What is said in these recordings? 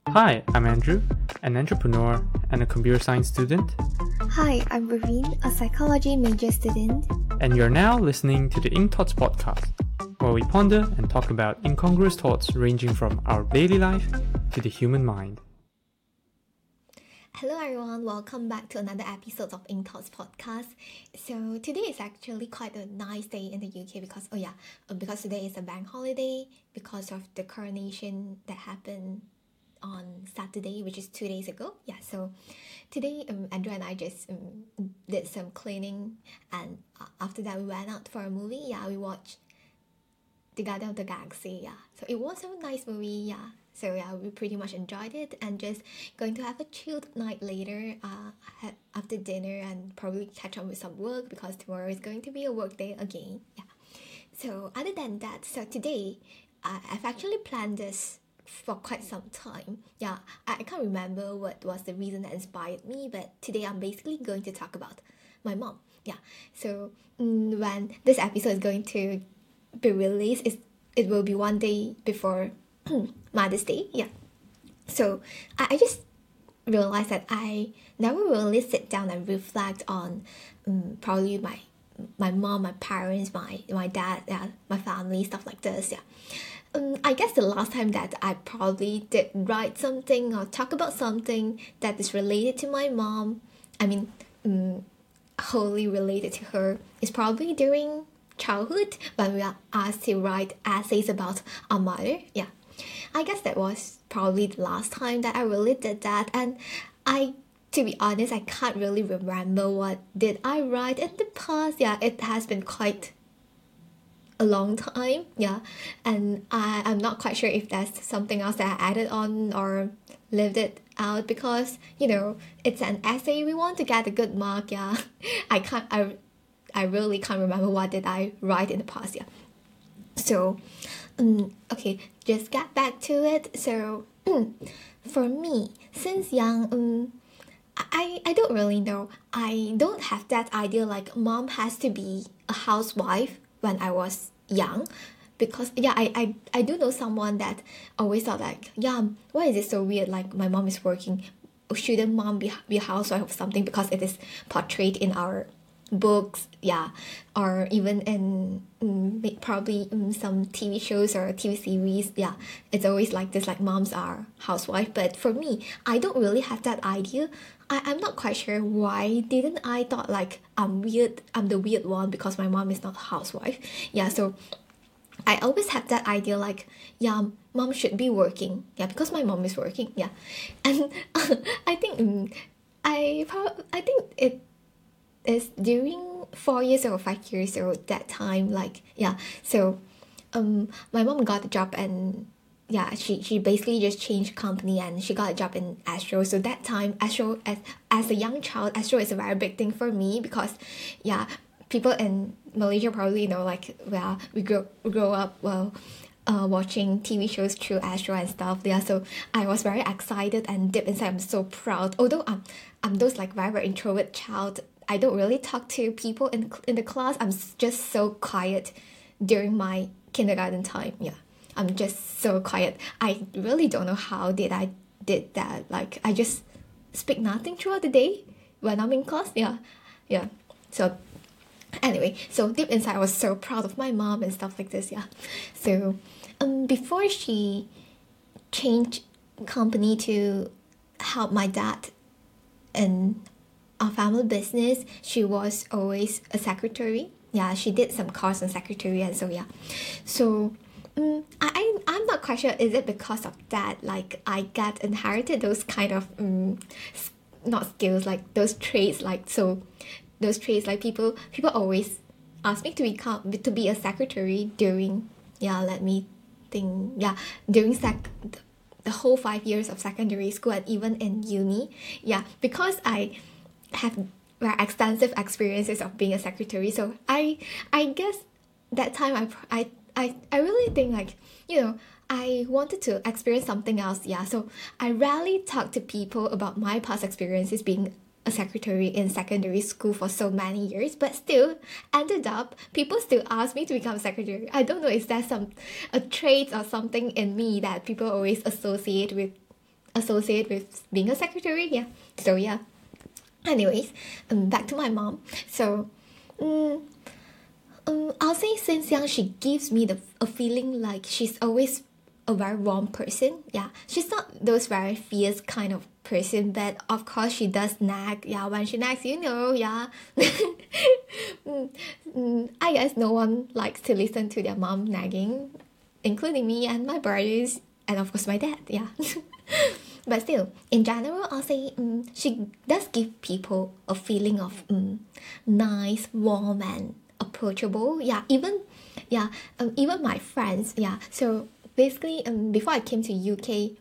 Hi, I'm Andrew, an entrepreneur and a computer science student, Hi, I'm Raveen, a psychology major student. and you're now listening to the Ink Thoughts podcast, where we ponder and talk about incongruous thoughts ranging from our daily life to the human mind. Hello everyone, welcome back to another episode of Ink Thoughts podcast. So today is actually quite a nice day in the UK because today is a bank holiday because of the coronation that happened on Saturday, which is 2 days ago. So today Andrew and I just did some cleaning, and after that we went out for a movie. We watched The Guardian of the Galaxy. So it was a nice movie. So we pretty much enjoyed it, and just going to have a chilled night later after dinner, and probably catch up with some work because tomorrow is going to be a work day again. So other than that, so today I've actually planned this for quite some time. I can't remember what was the reason that inspired me, but today I'm basically going to talk about my mom. So when this episode is going to be released, it will be one day before Mother's Day. So I just realized that I never really sit down and reflect on probably my mom, my parents, my dad, my family, stuff like this. I guess the last time that I probably did write something or talk about something that is related to my mom, wholly related to her, is probably during childhood when we are asked to write essays about our mother. I guess that was probably the last time that I really did that, and to be honest, I can't really remember what did I write in the past. It has been quite a long time. And I'm not quite sure if that's something else that I added on or lived it out, because it's an essay, we want to get a good mark. I really can't remember what did I write in the past. So okay, just get back to it. So for me, since young, I don't really know. I don't have that idea like mom has to be a housewife when I was young, because I do know someone that always thought like, why is it so weird, like my mom is working, shouldn't mom be a housewife or something, because it is portrayed in our books, or even in probably some TV shows or TV series. It's always like this, like moms are housewife. But for me, I don't really have that idea. I'm not quite sure why didn't I thought like I'm the weird one because my mom is not a housewife. So I always had that idea like, mom should be working, because my mom is working. And I think I think it is during 4 years or 5 years old that time, so my mom got a job, and she basically just changed company, and she got a job in Astro. So that time, Astro, as a young child, Astro is a very big thing for me, because people in Malaysia probably know, like, we grow up watching TV shows through Astro and stuff. So I was very excited, and deep inside I'm so proud. Although I'm those like very introvert child, I don't really talk to people in the class. I'm just so quiet during my kindergarten time. I'm just so quiet. I really don't know how I did that. Like, I just speak nothing throughout the day when I'm in class. So anyway, so deep inside I was so proud of my mom and stuff like this. So before she changed company to help my dad in our family business, she was always a secretary. She did some course on secretary, and so I'm not quite sure, is it because of that like I got inherited those kind of not skills, like those traits, those traits, like people always ask me to be a secretary during let me think during the whole 5 years of secondary school, and even in uni. Because I have very extensive experiences of being a secretary. So I guess that time I really think like, I wanted to experience something else. So I rarely talk to people about my past experiences being a secretary in secondary school for so many years, but still ended up people still ask me to become a secretary. I don't know, is that a trait or something in me that people always associate with associate with being a secretary. Yeah. So yeah. Anyways, back to my mom. So, I'll say since young she gives me a feeling like she's always a very warm person. Yeah, she's not those very fierce kind of person, but of course she does nag. Yeah, when she nags, yeah. I guess no one likes to listen to their mom nagging, including me and my brothers, and of course my dad. Yeah. But still, in general, I'll say she does give people a feeling of nice, warm, and approachable. Yeah, even my friends. Yeah, so basically, before I came to UK,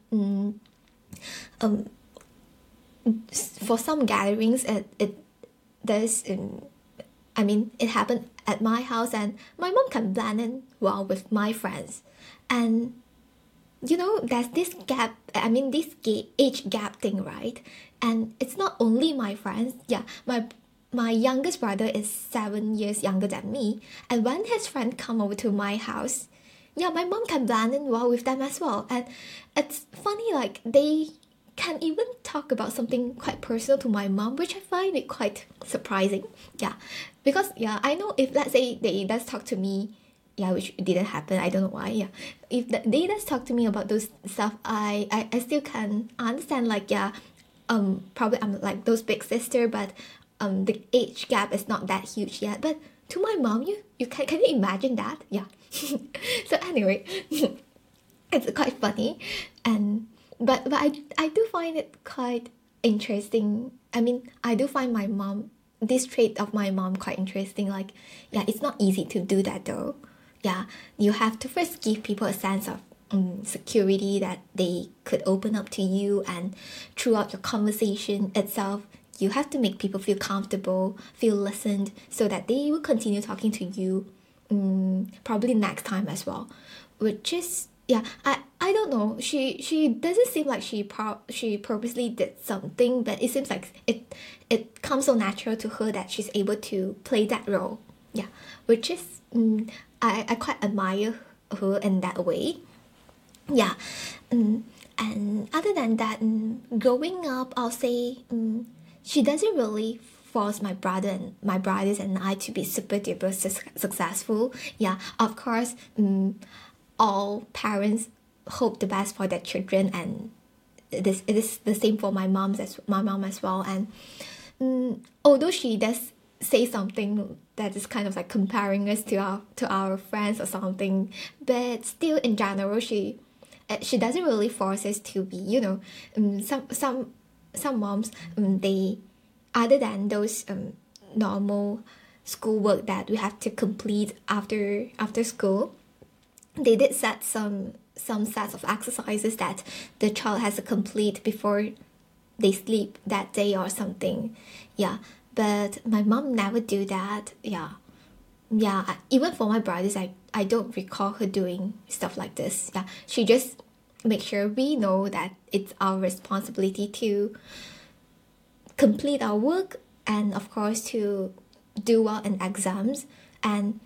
for some gatherings, it there's I mean, it happened at my house, and my mom can blend in well with my friends, and there's this gap. I mean, this age gap thing, right? And it's not only my friends. Yeah, my youngest brother is 7 years younger than me, and when his friend come over to my house, yeah, my mom can blend in well with them as well. And it's funny, like they can even talk about something quite personal to my mom, which I find it quite surprising. Yeah, because yeah, I know if let's say they does talk to me, yeah, which didn't happen. I don't know why. Yeah, if they does talk to me about those stuff, I still can understand. Like yeah, probably I'm like those big sister, but the age gap is not that huge yet. But to my mom, you can you imagine that? Yeah. So anyway, it's quite funny, and but I do find it quite interesting. I mean, I do find my mom this trait of my mom quite interesting. Like, yeah, it's not easy to do that though. Yeah, you have to first give people a sense of security that they could open up to you, and throughout your conversation itself, you have to make people feel comfortable, feel listened, so that they will continue talking to you probably next time as well. Which is yeah, I don't know. She doesn't seem like she purposely did something, but it seems like it comes so natural to her that she's able to play that role. Yeah, which is I quite admire her in that way. Yeah, and other than that, growing up, I'll say she doesn't really force my brothers and I to be super duper successful. Yeah, of course, all parents hope the best for their children, and it is the same for my mom as well. And although she does say something that is kind of like comparing us to our friends or something, but still in general she doesn't really force us to be some moms they, other than those normal schoolwork that we have to complete after school, they did set some sets of exercises that the child has to complete before they sleep that day or something. Yeah, but my mom never do that. Yeah, even for my brothers, I don't recall her doing stuff like this. Yeah, she just make sure we know that it's our responsibility to complete our work, and of course to do well in exams. And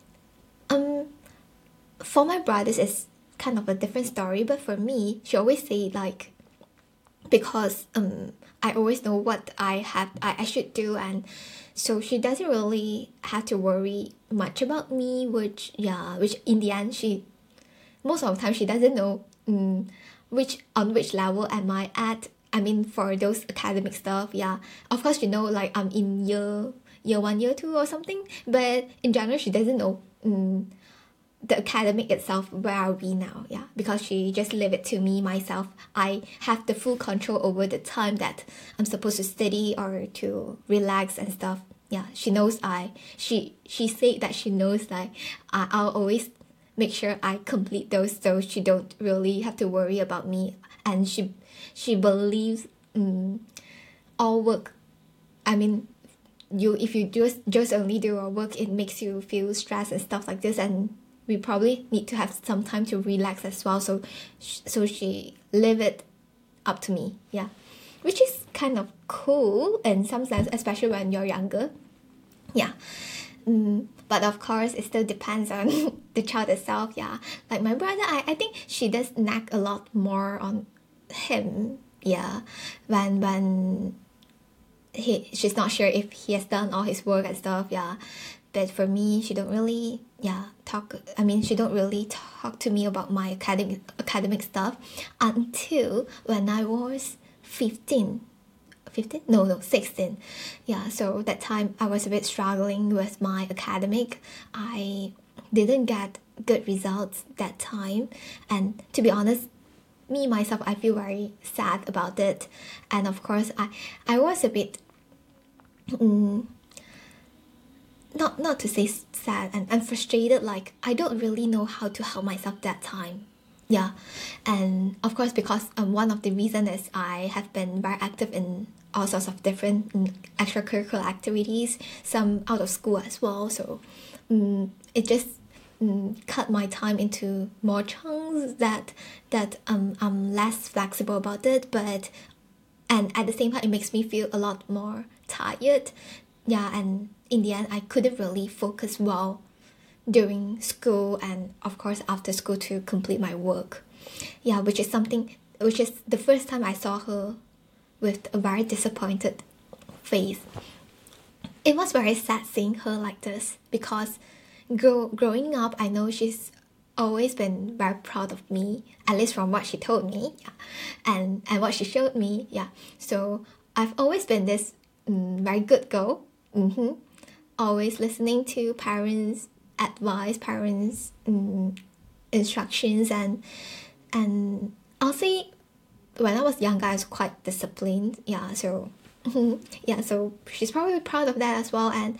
for my brothers it's kind of a different story, but for me she always say like, because I always know what I should do, and so she doesn't really have to worry much about me, which in the end she most of the time she doesn't know which level am I at. I mean, for those academic stuff, yeah, of course you know, like I'm in year 1, year 2 or something, but in general she doesn't know the academic itself, where are we now. Yeah, because she just leave it to me myself. I have the full control over the time that I'm supposed to study or to relax and stuff. Yeah, she knows she said that she knows like I'll always make sure I complete those, so she don't really have to worry about me. And she believes all work, I mean, if you just only do your work, it makes you feel stressed and stuff like this, and we probably need to have some time to relax as well. So she leave it up to me. Yeah, which is kind of cool in some sense, especially when you're younger. Yeah. But of course it still depends on the child itself. Yeah, like my brother, I think she does nag a lot more on him, yeah, when she's not sure if he has done all his work and stuff, yeah. But for me, she don't really she don't really talk to me about my academic stuff until when I was 15. 15? No, 16. Yeah, so that time I was a bit struggling with my academic. I didn't get good results that time, and to be honest, me myself, I feel very sad about it. And of course, I was a bit not to say sad and frustrated, like I don't really know how to help myself that time. Yeah. And of course, because one of the reasons is I have been very active in all sorts of different extracurricular activities, some out of school as well. So it just cut my time into more chunks that I'm less flexible about it, but and at the same time it makes me feel a lot more tired. Yeah, and in the end I couldn't really focus well during school and of course after school to complete my work. Yeah, which is the first time I saw her with a very disappointed face. It was very sad seeing her like this because growing up, I know she's always been very proud of me, at least from what she told me, yeah, and what she showed me, yeah. So I've always been this very good girl, always listening to parents' advice, parents' instructions, and I'll say when I was younger, I was quite disciplined, yeah. So yeah, so she's probably proud of that as well, and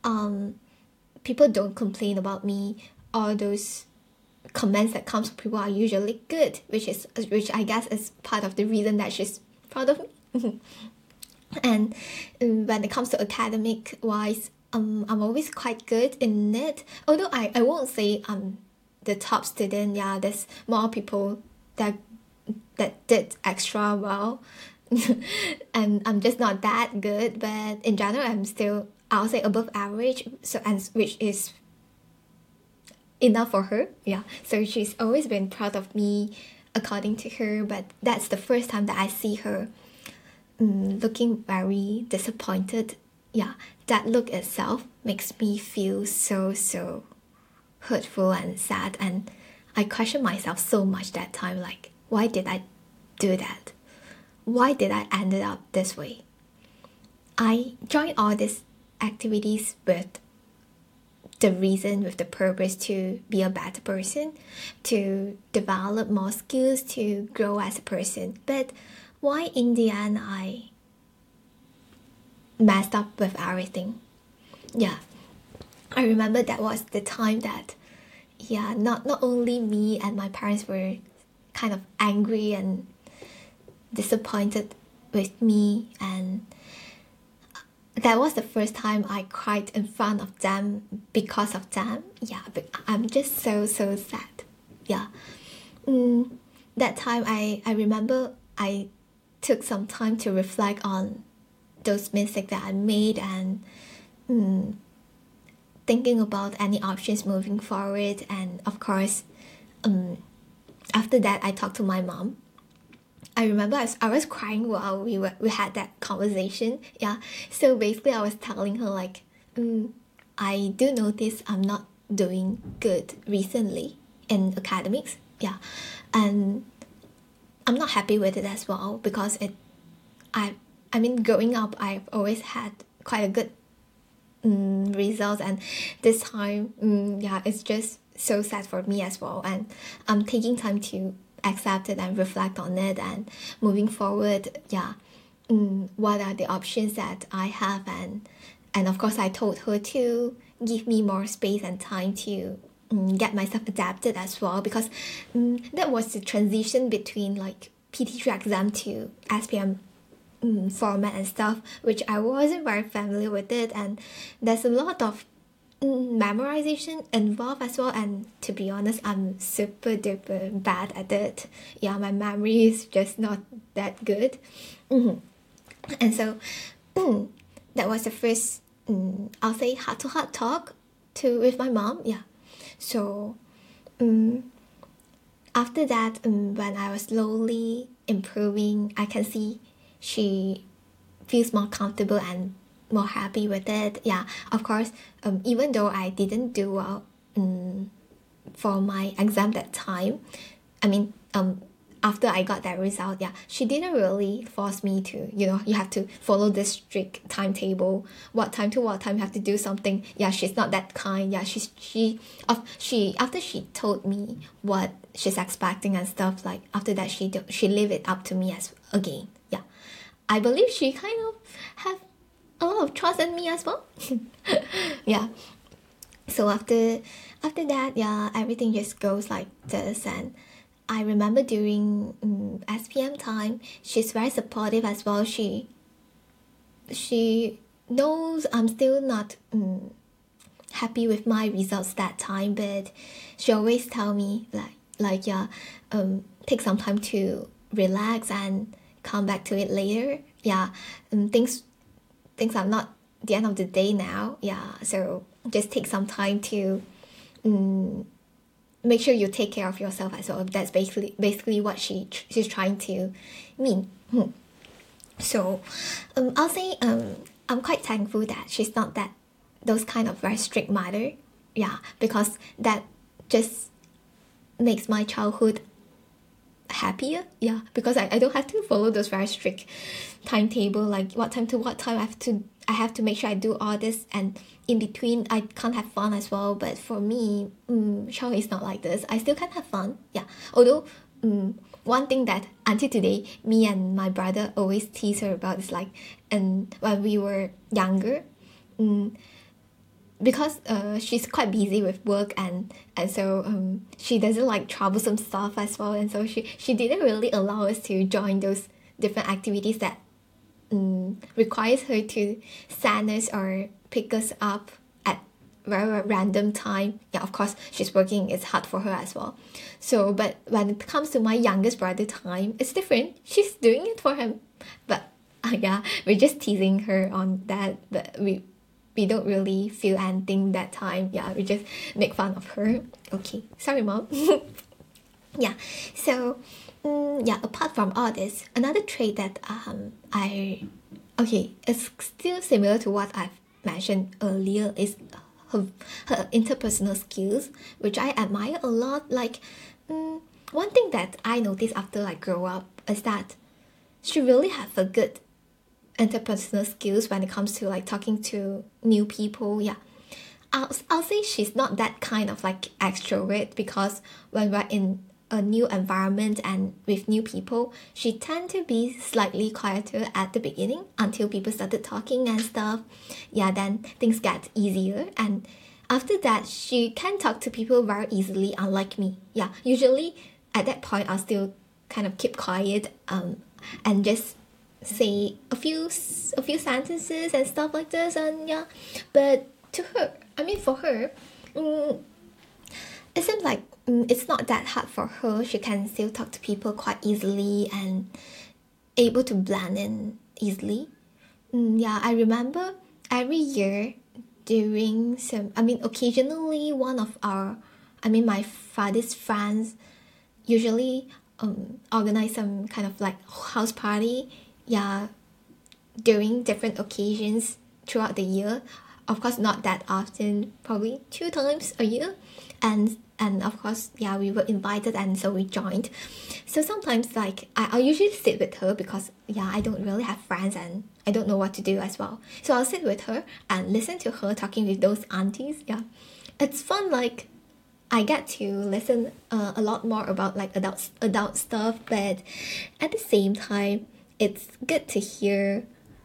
people don't complain about me. All those comments that comes from people are usually good, which I guess is part of the reason that she's proud of me. And when it comes to academic wise, I'm always quite good in it. Although I won't say I'm the top student. Yeah, there's more people that did extra well, and I'm just not that good. But in general, I'm still, I'll say, above average. So, and which is enough for her. Yeah. So she's always been proud of me, according to her. But that's the first time that I see her looking very disappointed. Yeah, that look itself makes me feel so hurtful and sad, and I question myself so much that time, like, why did I do that? Why did I end up this way? I joined all these activities with the purpose to be a better person, to develop more skills, to grow as a person. But why in the end I messed up with everything? Yeah, I remember that was the time that, yeah, not only me and my parents were kind of angry and disappointed with me, and that was the first time I cried in front of them because of them. Yeah, but I'm just so sad. Yeah. That time I remember I took some time to reflect on those mistakes that I made, and thinking about any options moving forward. And of course, after that I talked to my mom. I remember I was crying while we had that conversation. Yeah, so basically I was telling her like, I do notice I'm not doing good recently in academics. Yeah, and I'm not happy with it as well, because I mean growing up I've always had quite a good results, and this time yeah, it's just so sad for me as well, and I'm taking time to accept it and reflect on it, and moving forward, yeah, what are the options that I have, and of course I told her to give me more space and time to get myself adapted as well, because that was the transition between like PT3 exam to SPM format and stuff, which I wasn't very familiar with it, and there's a lot of memorization involved as well, and to be honest, I'm super duper bad at it. Yeah, my memory is just not that good. And so that was the first I'll say heart to heart talk with my mom. Yeah, so after that, when I was slowly improving. I can see she feels more comfortable and more happy with it. Yeah, of course, even though I didn't do well for my exam that time, I mean, after I got that result, yeah, she didn't really force me to, you have to follow this strict timetable, what time to what time you have to do something. Yeah, she's not that kind. Yeah, she after she told me what she's expecting and stuff, like after that she leave it up to me as again. Yeah, I believe she kind of have a lot of trust in me as well. Yeah. So after that, yeah, everything just goes like this. And I remember during SPM time, she's very supportive as well. She knows I'm still not happy with my results that time, but she always tell me yeah, take some time to relax and come back to it later. Yeah, things are not the end of the day now. Yeah, so just take some time to make sure you take care of yourself as well. That's basically what she's trying to mean. So I'll say I'm quite thankful that she's not those kind of very strict mother. Yeah, because that just makes my childhood happier. Yeah, because I don't have to follow those very strict timetable, like what time to what time I have to make sure I do all this, and in between I can't have fun as well. But for me, Shao is not like this. I still can have fun. Yeah, although one thing that until today me and my brother always tease her about is like, and when we were younger, because she's quite busy with work, and so she doesn't like troublesome stuff as well, and so she didn't really allow us to join those different activities that requires her to send us or pick us up at very random time. Yeah, of course she's working, it's hard for her as well. So but when it comes to my youngest brother time, it's different. She's doing it for him. But yeah, we're just teasing her on that, but we don't really feel anything that time. Yeah, we just make fun of her. Okay, sorry mom. Yeah, so yeah, apart from all this, another trait that it's still similar to what I've mentioned earlier, is her interpersonal skills, which I admire a lot. Like one thing that I noticed after I grow up is that she really have a good interpersonal skills when it comes to like talking to new people. Yeah, I'll say she's not that kind of like extrovert, because when we're in a new environment and with new people, she tend to be slightly quieter at the beginning until people started talking and stuff. Yeah, then things get easier, and after that she can talk to people very easily, unlike me. Yeah, usually at that point I'll still kind of keep quiet and just say a few sentences and stuff like this. And yeah, but for her, it seems like it's not that hard for her. She can still talk to people quite easily and able to blend in easily. Yeah, I remember every year during occasionally one of my father's friends usually organize some kind of like house party. Yeah, during different occasions throughout the year. Of course, not that often, probably 2 times a year. And of course, yeah, we were invited, and so we joined. So sometimes like I'll usually sit with her, because yeah, I don't really have friends and I don't know what to do as well. So I'll sit with her and listen to her talking with those aunties. Yeah, it's fun. Like I get to listen a lot more about like adult stuff, but at the same time, it's good to hear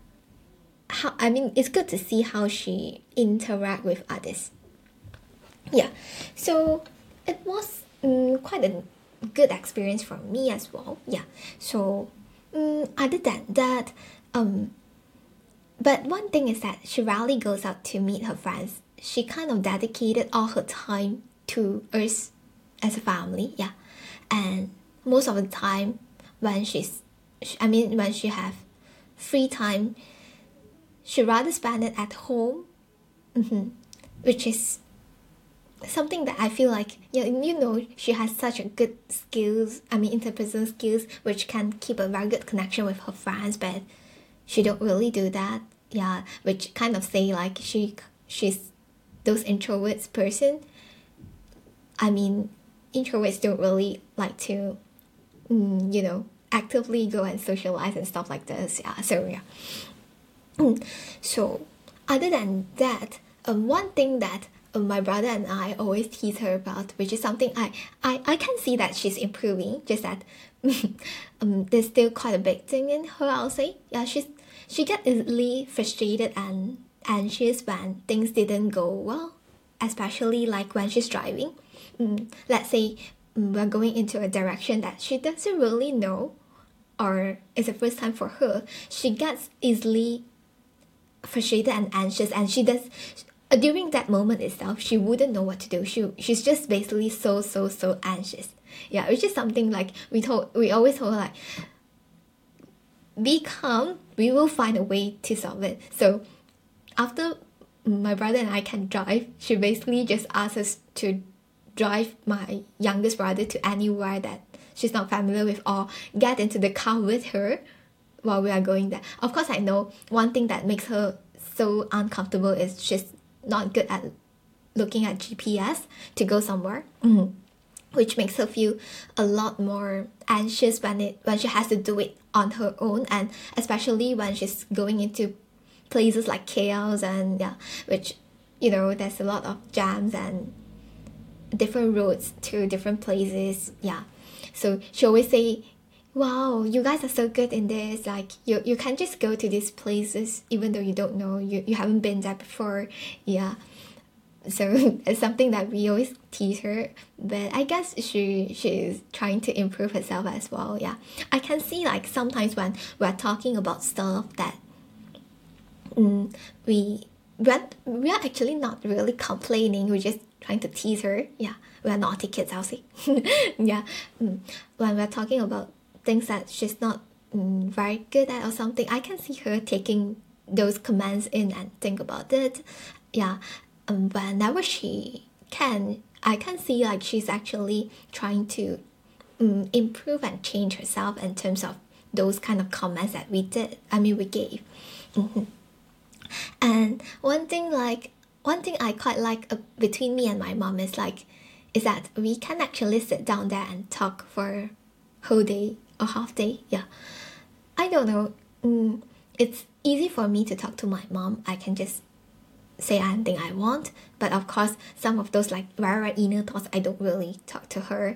it's good to see how she interact with others. Yeah, so it was quite a good experience for me as well. Yeah, so other than that, but one thing is that she rarely goes out to meet her friends. She kind of dedicated all her time to us as a family. Yeah, and most of the time when she have free time, she rather spend it at home, which is something that I feel like, she has such a good skills, interpersonal skills, which can keep a very good connection with her friends, but she don't really do that. Yeah, which kind of say like she's those introverts person. Introverts don't really like to, actively go and socialize and stuff like this. Yeah, so yeah. So other than that, one thing that my brother and I always tease her about, which is something I can see that she's improving, just that there's still quite a big thing in her, I'll say. Yeah, she gets easily frustrated and anxious when things didn't go well, especially like when she's driving. Let's say we're going into a direction that she doesn't really know, or it's the first time for her. She gets easily frustrated and anxious, and she does during that moment itself, she wouldn't know what to do. She's just basically so anxious. Yeah, which is something like we always told her, like, be calm, we will find a way to solve it. So after my brother and I can drive, she basically just asks us to drive my youngest brother to anywhere that she's not familiar with, or get into the car with her while we are going there. Of course, I know one thing that makes her so uncomfortable is she's not good at looking at GPS to go somewhere, which makes her feel a lot more anxious when she has to do it on her own, and especially when she's going into places like chaos, and yeah, which there's a lot of jams and different roads to different places. Yeah, so she always say, wow, you guys are so good in this, like you can just go to these places even though you don't know, you haven't been there before. Yeah, so it's something that we always tease her, but I guess she's trying to improve herself as well. Yeah, I can see like sometimes when we're talking about stuff that we are actually not really complaining, we're just trying to tease her. Yeah, we're naughty kids, I'll say. Yeah, when we're talking about things that she's not very good at or something, I can see her taking those commands in and think about it. Yeah, whenever she can, I can see like she's actually trying to improve and change herself in terms of those kind of comments that we gave. And one thing I quite like between me and my mom is that we can actually sit down there and talk for whole day or half day. Yeah, I don't know. It's easy for me to talk to my mom. I can just say anything I want, but of course some of those like very inner thoughts, I don't really talk to her.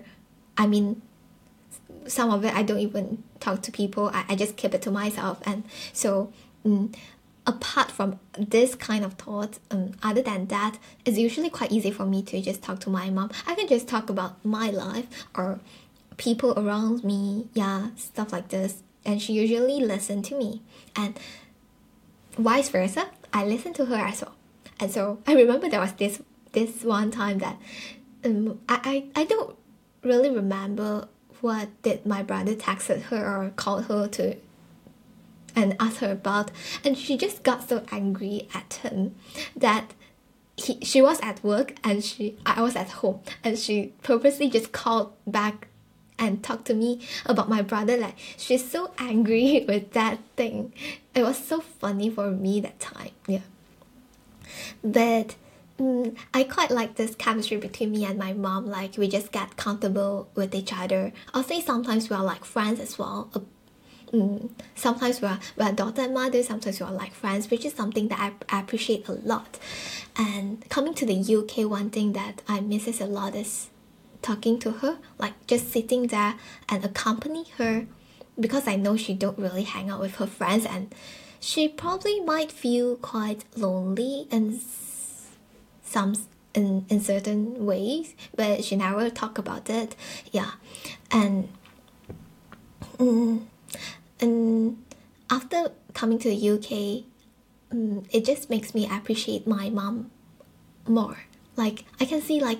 Some of it I don't even talk to people. I just keep it to myself. And so apart from this kind of thoughts, other than that, it's usually quite easy for me to just talk to my mom. I can just talk about my life or people around me, yeah, stuff like this, and she usually listen to me, and vice versa, I listen to her as well. And so I remember there was this one time that I don't really remember what did my brother texted her or called her to and asked her about, and she just got so angry at him that she was at work and I was at home, and she purposely just called back and talked to me about my brother. Like, she's so angry with that thing. It was so funny for me that time. Yeah, but I quite like this chemistry between me and my mom. Like, we just get comfortable with each other. I'll say sometimes we are like friends as well. Sometimes we're daughter and mother, sometimes we're like friends, which is something that I appreciate a lot. And coming to the UK, one thing that I misses a lot is talking to her, like just sitting there and accompany her, because I know she don't really hang out with her friends, and she probably might feel quite lonely in certain ways, but she never talk about it. Yeah, and after coming to the UK, it just makes me appreciate my mom more. Like, I can see, like,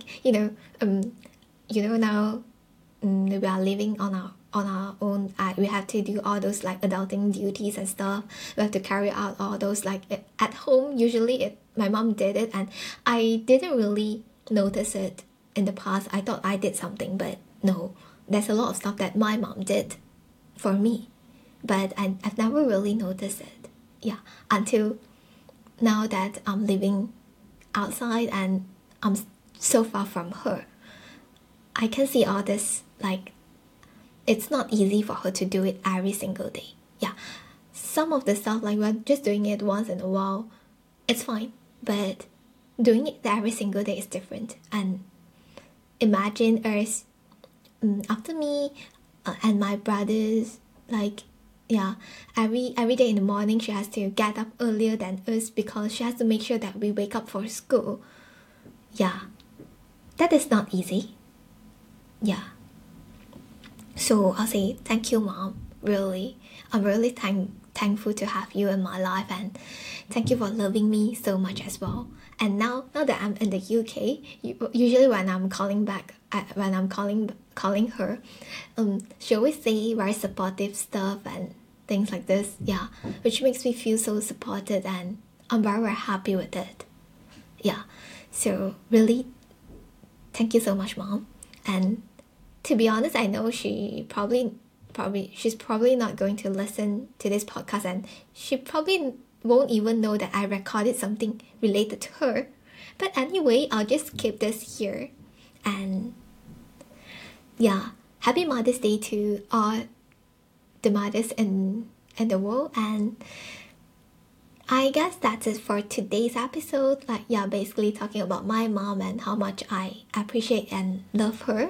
now we are living on our own. We have to do all those like adulting duties and stuff. We have to carry out all those like at home. Usually my mom did it, and I didn't really notice it in the past. I thought I did something, but no, there's a lot of stuff that my mom did for me, but I've never really noticed it. Yeah, until now that I'm living outside and I'm so far from her, I can see all this, like, it's not easy for her to do it every single day. Yeah, some of the stuff, like we're just doing it once in a while, it's fine, but doing it every single day is different. And imagine us after me and my brothers, like, yeah, every day in the morning she has to get up earlier than us because she has to make sure that we wake up for school. Yeah, that is not easy. Yeah, so I'll say thank you, Mom. Really, I'm really thankful to have you in my life, and thank you for loving me so much as well. And now that I'm in the UK, usually when I'm calling back, when I'm calling her, she always say very supportive stuff and things like this. Yeah, which makes me feel so supported, and I'm very, very happy with it. Yeah, so really, thank you so much, Mom. And to be honest, I know she's probably not going to listen to this podcast, and she probably won't even know that I recorded something related to her. But anyway, I'll just keep this here. And yeah, happy Mother's Day to all the mothers in the world. And I guess that's it for today's episode. Like, yeah, basically talking about my mom and how much I appreciate and love her.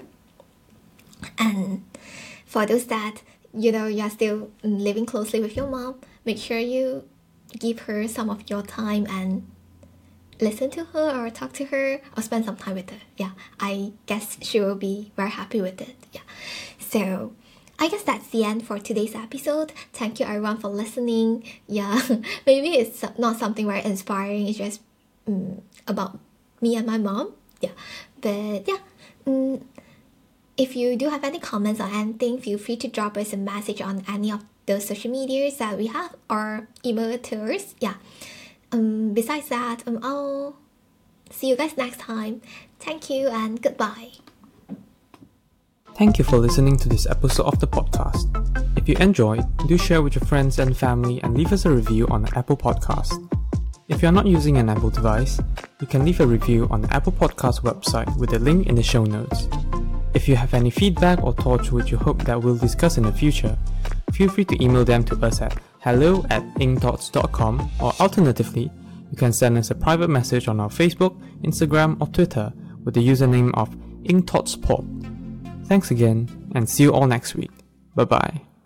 And for those that, you're still living closely with your mom, make sure you give her some of your time and listen to her or talk to her or spend some time with her. Yeah, I guess she will be very happy with it. Yeah, so I guess that's the end for today's episode. Thank you everyone for listening. Yeah, maybe it's not something very inspiring. It's just about me and my mom. Yeah, but yeah, if you do have any comments or anything, feel free to drop us a message on any of those social medias that we have or email it to us. Yeah. Besides that, I'll see you guys next time. Thank you and goodbye. Thank you for listening to this episode of the podcast. If you enjoyed, do share with your friends and family and leave us a review on the Apple Podcast. If you're not using an Apple device, you can leave a review on the Apple Podcast website with a link in the show notes. If you have any feedback or thoughts which you hope that we'll discuss in the future, feel free to email them to us at hello@inkthoughts.com, or alternatively, you can send us a private message on our Facebook, Instagram or Twitter with the username of InkThoughtsPod. Thanks again, and see you all next week. Bye bye.